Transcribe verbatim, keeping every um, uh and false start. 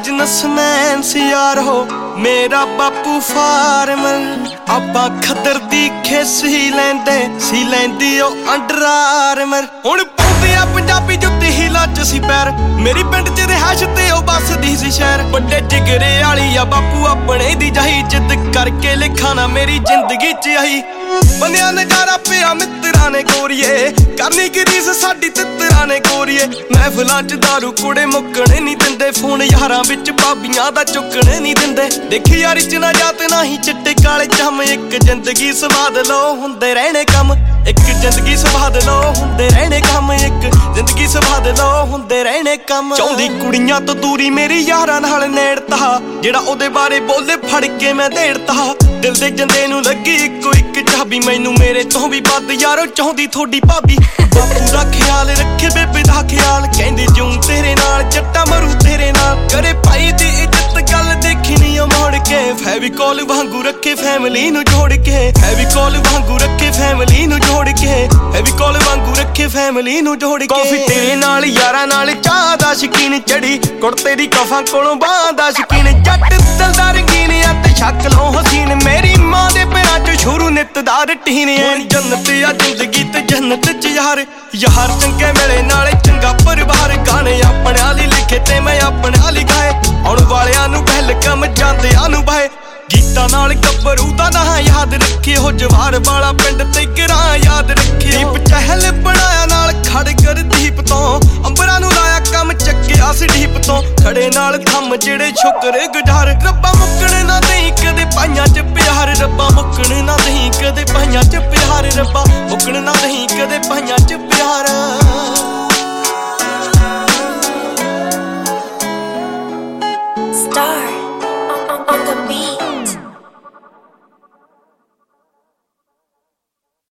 Businessman सी यार हो मेरा बापू फार्मर। आपां खद्दर दी खिस ही लैंदे सी लैंदी ओ अंडर आर्मर। हुण पाउंदे आ पंजाबी जुत्ती हिला च सी पैर मेरी पिंड च रिहाइश ते ओ बसदी सी शहर। बड़े जिगरे आली आ बापू अपने दी जाही जिद करके लिखा ना मेरी जिंदगी च आई। बनिया नजारा पिया मित्तरां ने गोरीए करनी की रीस साडी तित्तरां ने गोरीए। महफिलां च दारू कुड़े मुक्कने नहीं दिंदे फोन यारां विच भाबियां दा चुक्कने नहीं दिंदे। देखी यारी च ना जात ना ही चिट्टे काले चम एक जिंदगी स्वाद लो हुंदे रहने कम। एक जिंदगी स्वाद लो हुंदे रहने कम एक जिंदगी स्वाद लो हुंदे रहने कम। चाहुंदी कुड़ियां तो दूरी मेरी यारां नाल नेड़ता जेड़ा ओदे बारे बोले फड़ के मैं देड़ता। दिल दे जंदे नूं लगी इक्को इक चाबी मैनू मेरे तो भी बद यारो चाहुंदी थोड़ी भाबी। बापू दा ख्याल रखे बेबे दा ख्याल कहंदे जूं तेरे नाल जट्टा मरू तेरे नाल। करे भाई दी इज्जत गल देखी नहीं मोड़ के फेविकोल वांगू रखे फैमिली नू जोड़ के। फेविकोल वांगू रखे फैमिली नू जोड़ के फेविकोल वांगू रखे फैमिली नू जोड़ के। कॉफी तेरे नाल यारां नाल चाह दा शकीन चढ़ी कुड़ते दी कफां कोलों बांह दा शकीन। जट दिल दा रंगीन ते शक्लों हसीन मेरी मां दे पैरां च शुरू नित दा रटीन। जन्नत आ जिंदगी ते जन्नत च यार यार चंगे मेले नाल चंगा परिवार। गाने अपने आली लिखे ते मैं अपने आली गाए आउण वालियां नू वेलकम जांदियां नू बाए। गीतां नाल गब्बरू दा नां याद रखे हो जवार वाला पिंड ते ग्रां याद रखे। दीप चहल बनाया नाल खड़ कर दीप तो अंबरां नू लाया कम चक्किया सी दीप तो। खड़े नाल थम जेड़े शुक्र गुजार रब्बा मुक्कण ना देई कदे पाइयां च प्यार। रब्बा मुक्कण ना देई कदे पाइयां च प्यार। रब्बा मुक्कण ना देई कदे पाइयां च प्यार।